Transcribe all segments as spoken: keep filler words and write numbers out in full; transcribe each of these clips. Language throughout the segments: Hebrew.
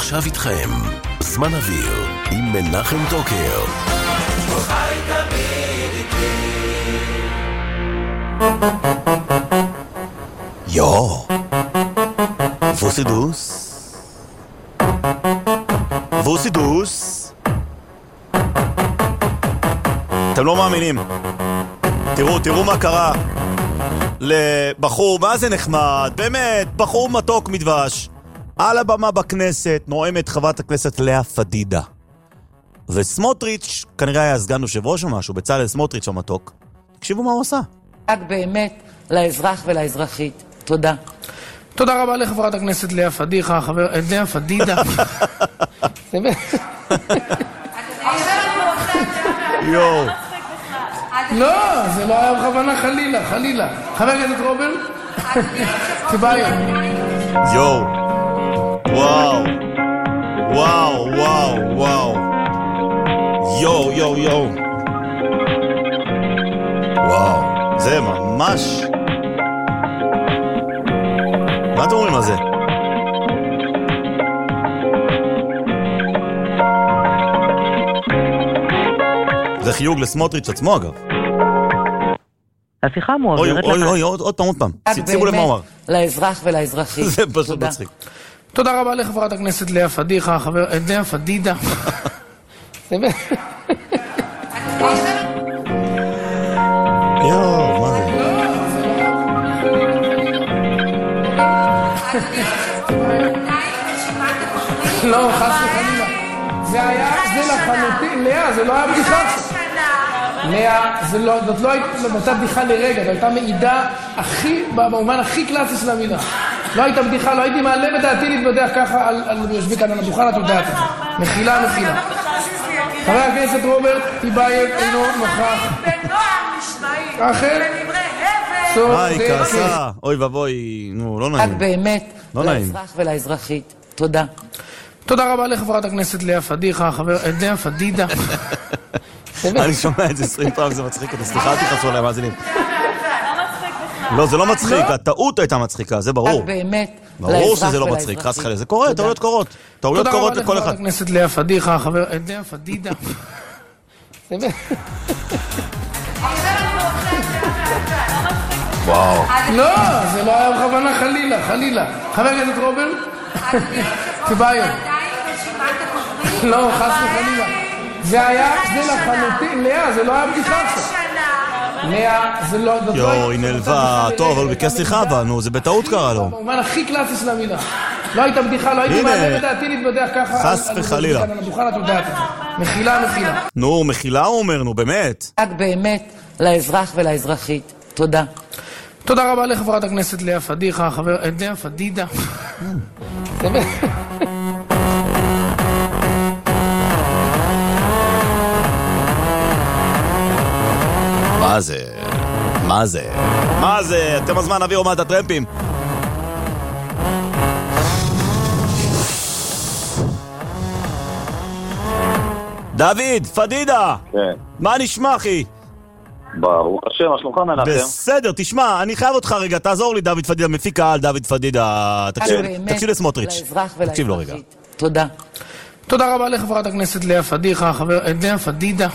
ועכשיו איתכם, זמן אוויר עם מנחם טוקר. חי תמיד איתי. יו, ווסידוס? ווסידוס? אתם לא מאמינים. תראו, תראו מה קרה לבחור, מה זה נחמד, באמת, בחור מתוק מדבש. על הבמה בכנסת נואמת חברת הכנסת לאה פדידה. וסמוטריץ' כנראה היה סגן יושב ראש או משהו, בצלאל סמוטריץ' המתוק. תקשיבו מה הוא עשה. רק באמת לאזרח ולאזרחית. תודה. תודה רבה לחברת הכנסת לאה פדיחה, חבר... לאה פדידה. יואו. לא, זה לא היה בכוונה, חלילה, חלילה. חבר הכנסת רוברט? כבאיו. יואו. וואו. וואו, וואו, וואו. יואו, יואו, יואו. וואו. זה ממש... מה אתם אומרים על זה? זה חיוג לסמוטריץ' עצמו אגב. השיחה מועברת... אוי, אוי, אוי, עוד פעם, עוד פעם. שימו לב מה הוא אמר. לאזרח ולאזרחית. זה פשוט מצחיק. תודה רבה לחברת הכנסת לאה פדיחה, חבר... לאה פדידה. יואו, מה זה? לא, חס וחלילה. זה היה, זה לחלוטין, לאה, זה לא היה בדיחה. לאה, זאת לא הייתה בדיחה לרגע, זו הייתה מעידה הכי, במובן הכי קלאסי של המילה. לא הייתה בדיחה, לא הייתי מעלה בדעתי להתבדח ככה על יושבי כאן על הדוכן, את יודעת. מחילה, מחילה. חבר הכנסת רוברט טיבייב אינו נוכח. בנועם נשמעים. אחר? בדברי הבל. היי, כעסה. אוי ובוי, נו, לא נעים. רק באמת לא נעים. לאזרח ולאזרחית. תודה. תודה רבה לחברת הכנסת לאה פדיחה, חבר... לאה פדידה. אני שומע את זה עשרים פעם, זה מצחיק אותי. סליחה, אל תכנסו עליהם, מאזינים. לא, זה לא מצחיק, הטעות הייתה מצחיקה, זה ברור. רק באמת ברור שזה לא מצחיק, חס וחלילה. זה קורה, טעויות קורות. טעויות קורות לכל תודה רבה אחד. לחברת הכנסת לאה פדיחה, חבר... לאה פדידה. וואו. לא, זה לא היה בכוונה, חלילה, חלילה. חבר הכנסת רוברט? כבאיו. לא, חס וחלילה. זה היה, זה לחלוטין, לאה, זה לא היה בדיחה. לאה, זה לא... יואו, היא נלווה. טוב, אבל ביקש סליחה בה, נו, זה בטעות קרה לו. במובן הכי קלאסי של המילה. לא הייתה בדיחה, לא הייתי מעלה בדעתי להתבדח ככה. חס וחלילה. על הדוכן, את יודעת. מחילה, מחילה. נו, מחילה הוא אומר, נו, באמת. רק באמת לאזרח ולאזרחית. תודה. תודה רבה לחברת הכנסת לאה פדיחה, חבר... לאה פדידה. מה זה? מה זה? מה זה? אתם הזמן אוויר אומת הטרמפים. דוד, פדידה! כן. מה נשמע, אחי? ברוך השם, מה שלומך מנחם? בסדר, תשמע, אני חייב אותך רגע, תעזור לי, דוד פדידה, מפיק העל, דוד פדידה. תקשיב, תקשיב לסמוטריץ'. תקשיב לו רגע. תודה. תודה רבה לחברת הכנסת לאה פדיחה, חבר... לאה פדידה.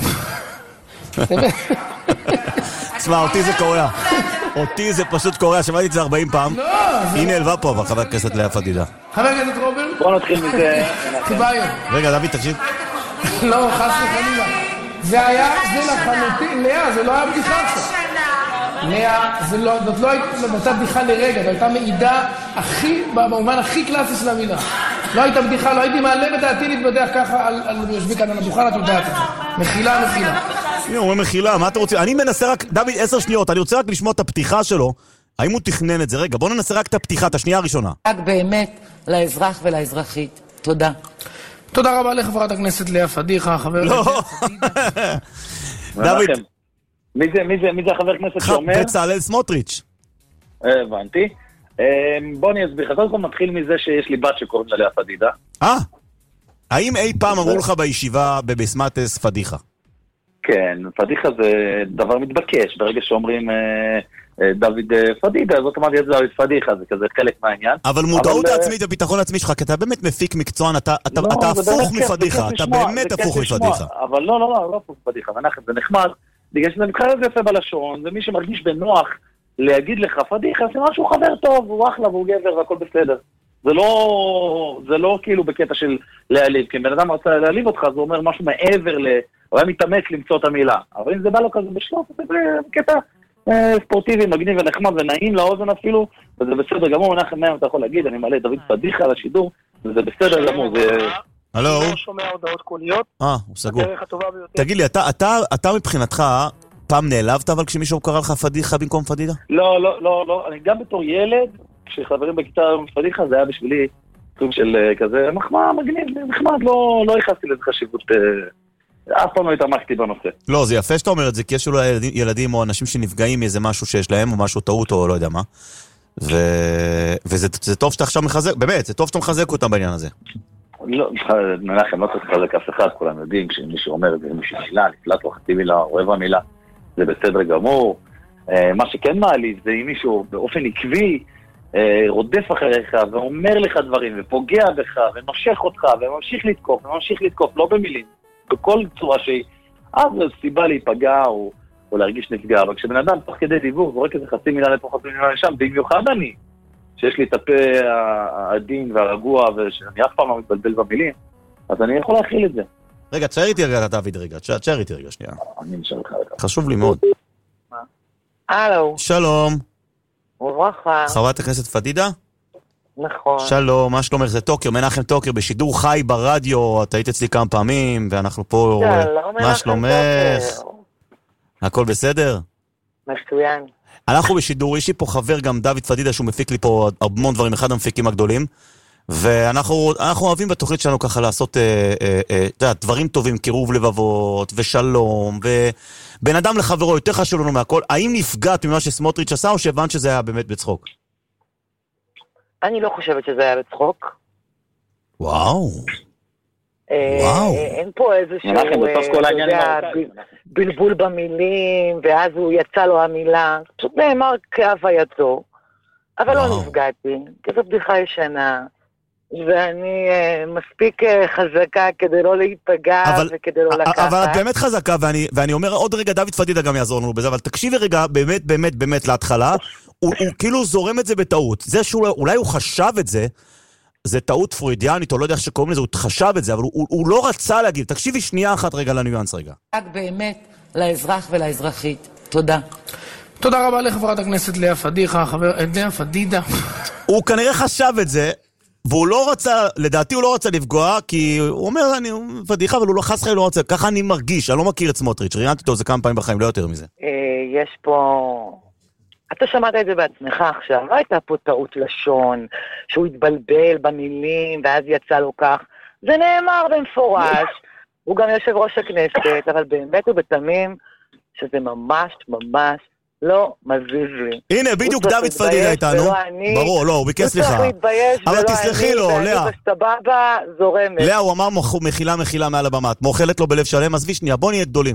תשמע, אותי זה קורא. אותי זה פשוט קורא, שמעתי את זה ארבעים פעם. היא נעלבה פה, אבל חבר הכנסת לאה פדידה. חבר הכנסת רוברט? בוא נתחיל מזה. כבאיו. רגע, דוד, תקשיב. לא, חס וחלילה. זה היה, זה לחלוטין, לאה, זה לא היה בדיחה. לאה, זאת לא הייתה בדיחה לרגע, זו הייתה מעידה הכי, במובן הכי קלאסי של המילה. לא הייתה בדיחה, לא הייתי מעלה בדעתי להתבדח ככה על יושבי כאן על הדוכן, את יודעת. מחילה, מחילה. הנה, הוא אומר מחילה, מה אתה רוצה? אני מנסה רק, דוד, עשר שניות, אני רוצה רק לשמוע את הפתיחה שלו. האם הוא תכנן את זה? רגע, בוא ננסה רק את הפתיחה, את השנייה הראשונה. רק באמת לאזרח ולאזרחית. תודה. תודה רבה לחברת הכנסת לאה פדיחה, חבר... לא. דוד. מי זה, מי זה, מי זה החבר כנסת שאומר? בצלאל סמוטריץ'. הבנתי. בוא אני אסביר לך, קודם כל מתחיל מזה שיש לי בת שקוראים לה לאה פדידה. אה? האם אי פעם אמרו לך בישיבה בבסמטס פדיחה? כן, פדיחה זה דבר מתבקש, ברגע שאומרים דוד פדידה, זאת אומרת, זה דוד פדיחה, זה כזה חלק מהעניין. אבל מודעות העצמית וביטחון עצמי שלך, כי אתה באמת מפיק מקצוען, אתה הפוך מפדיחה, אתה באמת הפוך מפדיחה. אבל לא, לא, לא, לא הפוך מפדיחה, זה נחמד, בגלל שזה נבחר את זה יפה בלשון, ומי שמרגיש בנוח להגיד לך פדיחה, זה משהו חבר טוב, הוא אחלה והוא גבר והכל בסדר. זה לא, זה לא כאילו בקטע של להעליב, כי אם בן אדם רוצה להעליב אותך, זה אומר משהו מעבר ל... הוא היה מתאמץ למצוא את המילה. אבל אם זה בא לו כזה בשלוף, זה קטע ספורטיבי, מגניב ונחמד ונעים לאוזן אפילו, וזה בסדר גמור, מנחם מהם אתה יכול להגיד, אני מעלה דוד פדיחה לשידור, וזה בסדר גמור, זה... הלו? אני לא שומע הודעות קוליות. אה, הוא סגור. הדרך הטובה ביותר. תגיד לי, אתה מבחינתך, פעם נעלבת אבל כשמישהו קרא לך פדיחה במקום פדידה? לא, לא, לא, לא. אני גם בתור ילד, כשחברים בכיתה פדיחה, זה היה בשבילי סוג של כזה מחמאה, מגניב, נחמד, לא, לא הכנסתי לזה חשיבות, אף פעם לא התעמקתי בנושא. לא, זה יפה שאתה אומר את זה, כי יש אולי ילדים, ילדים או אנשים שנפגעים מאיזה משהו שיש להם, או משהו טעות, או לא יודע מה. ו... וזה זה טוב שאתה עכשיו מחזק, באמת, זה טוב שאתה מחזק אותם בעניין הזה. לא, מנחם, לא צריך לחזק אף אחד, כולם יודעים, כשמישהו אומר את זה, מישהו מילה, נפלט לו חצי מילה, אוהב המילה, זה בסדר גמור. מה שכן מעליב זה אם מישהו באופן עקבי רודף אחריך ואומר לך דברים ופוגע בך ונושך אותך וממשיך לתקוף וממשיך לתקוף, לא במילים, בכל צורה שהיא, אז זו סיבה להיפגע או, או להרגיש נפגע. אבל כשבן אדם תוך כדי דיבור זורק איזה חצי מילה לפה חצי מילה לשם, במיוחד אני, שיש לי את הפה העדין והרגוע ושאני אף פעם לא מתבלבל במילים, אז אני יכול להכיל את זה. רגע, תשאר איתי רגע, דוד, רגע, תשאר איתי רגע, שנייה. אני נשאר לך רגע. חשוב לי מאוד. הלו. שלום. וברכה. חברת הכנסת פדידה? נכון. שלום, מה שלומך? זה טוקר, מנחם טוקר, בשידור חי ברדיו, את היית אצלי כמה פעמים, ואנחנו פה... שלום, מה שלומך? הכל בסדר? מצוין. אנחנו בשידור, יש לי פה חבר גם דוד פדידה, שהוא מפיק לי פה המון דברים, אחד המפיקים הגדולים, ואנחנו אוהבים בתוכנית שלנו ככה לעשות אה, אה, אה, יודע, דברים טובים, קירוב לבבות ושלום, ובן אדם לחברו יותר חשוב לנו מהכל. האם נפגעת ממה שסמוטריץ' עשה, או שהבנת שזה היה באמת בצחוק? אני לא חושבת שזה היה בצחוק. וואו. אה, וואו. אין פה איזשהו אה, בלבול במילים, ואז הוא יצא לו המילה. פשוט נאמר כהווייתו, אבל וואו. לא נפגעתי, כי זו בדיחה ישנה. ואני uh, מספיק uh, חזקה כדי לא להיפגע אבל, וכדי לא לקחת. אבל את באמת חזקה, ואני, ואני אומר עוד רגע, דוד פדידה גם יעזור לנו בזה, אבל תקשיבי רגע, באמת, באמת, באמת להתחלה, הוא, הוא כאילו זורם את זה בטעות. זה שאולי הוא חשב את זה, זה טעות פרוידיאנית, או לא יודע איך שקוראים לזה, הוא חשב את זה, אבל הוא, הוא לא רצה להגיד. תקשיבי שנייה אחת רגע לניואנס רגע. רק באמת לאזרח ולאזרחית. תודה. תודה רבה לחברת הכנסת לאה פדיחה, חבר... לאה פדידה. הוא כנראה חשב את זה, והוא לא רצה, לדעתי הוא לא רצה לפגוע, כי הוא אומר, אני פדיחה, אבל הוא לא חס חי, לא רוצה. ככה אני מרגיש, אני לא מכיר את סמוטריץ', ראיינתי אותו זה כמה פעמים בחיים, לא יותר מזה. יש פה... אתה שמעת את זה בעצמך עכשיו, לא הייתה פה טעות לשון, שהוא התבלבל במילים, ואז יצא לו כך. זה נאמר במפורש, הוא גם יושב ראש הכנסת, אבל באמת הוא בתמים, שזה ממש ממש לא מזיז לי. הנה, בדיוק דוד פדידה איתנו. ברור, לא, הוא ביקש סליחה. הוא צריך להתבייש, אבל תסלחי לו, לאה. בסבבה, זורמת. לאה, הוא אמר מחילה מחילה מעל הבמה. את מוכלת לו בלב שלם, עזבי שנייה, בוא נהיה גדולים.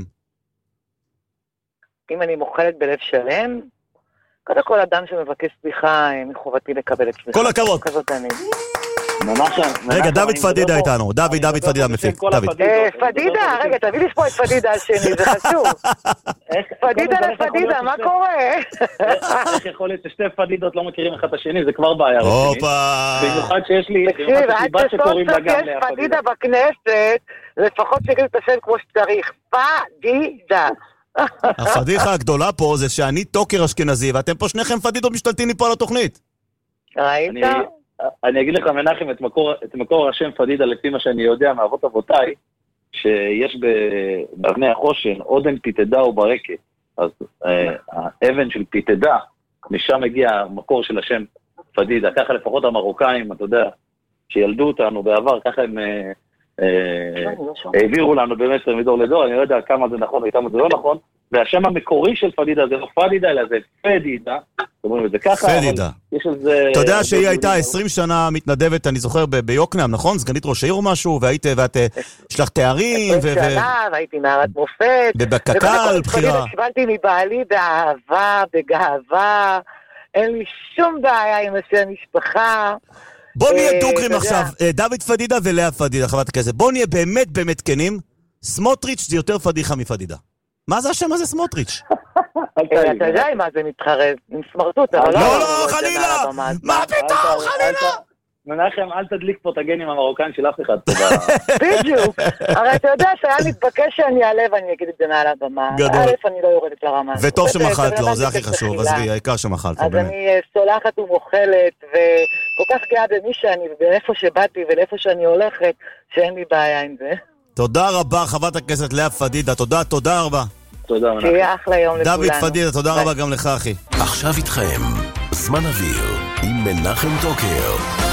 אם אני מוכלת בלב שלם, קודם כל אדם שמבקש סליחה, מחובתי לקבל את סליחה. כל הכבוד. כזאת אני. רגע, דוד פדידה איתנו. דוד, דוד פדידה מפיק. דוד. פדידה, רגע, תביא לי פה את פדידה השני, זה חשוב. פדידה לפדידה, מה קורה? איך יכול להיות ששתי פדידות לא מכירים אחד את השני, זה כבר בעיה. הופה. במיוחד שיש לי... תקשיב, עד שסוף סוף יש פדידה בכנסת, לפחות שגיד את השם כמו שצריך. פדידה. הפדיחה הגדולה פה זה שאני טוקר אשכנזי, ואתם פה שניכם פדידות משתלטים לי פה על התוכנית. ראית? אני אגיד לך, מנחם, את מקור, את מקור השם פדידה, לפי מה שאני יודע מאבות אבותיי, שיש באבני החושן, עודן פיתדה וברקה. אז אה, האבן של פיתדה, משם מגיע המקור של השם פדידה. ככה לפחות המרוקאים, אתה יודע, שילדו אותנו בעבר, ככה הם אה, אה, העבירו לנו במסר מדור לדור. אני לא יודע כמה זה נכון וכמה זה לא נכון, והשם המקורי של פדידה זה לא פדידה, אלא זה פדידה. אומרים את זה ככה, פדידה. יש על זה... אתה יודע שהיא הייתה עשרים שנה מתנדבת, אני זוכר, ביוקנעם, נכון? סגנית ראש העיר או משהו, והיית, ואת, יש לך תארים, עשרים שנה, והייתי נערת מופת. ובקק"ל, בחירה. קיבלתי מבעלי באהבה, בגאווה, אין לי שום בעיה עם השם המשפחה. בוא נהיה דוגרים עכשיו, דוד פדידה ולאה פדידה, חברת הכנסת. בוא נהיה באמת באמת כנים, סמוטריץ' זה יותר פדיחה מפדידה. מה זה השם הזה סמוטריץ'? אתה יודע מה זה מתחרז, עם סמרטוט, אבל לא... לא, לא, חלילה! מה פתאום, חלילה? מנחם, אל תדליק פה את הגנים המרוקאים של אף אחד. בדיוק. הרי אתה יודע שהיה מתבקש שאני אעלה ואני אגיד את זה מעל הבמה. גדול. א', אני לא יורדת לרמה. וטוב שמחלת לו, זה הכי חשוב. עזבי, העיקר שמחלת לו, אז באמת. אני סולחת ומוכלת, וכל כך גאה במי שאני, ובאיפה שבאתי ולאיפה שאני הולכת, שאין לי בעיה עם זה. תודה רבה, חברת הכנסת לאה פדידה. תודה, תודה רבה. תודה, מנחם. שיהיה אחלה יום לכולנו. דוד פדידה, תודה רבה גם לך, אחי. עכשיו איתכם, זמן אוויר, עם מנחם טוקר.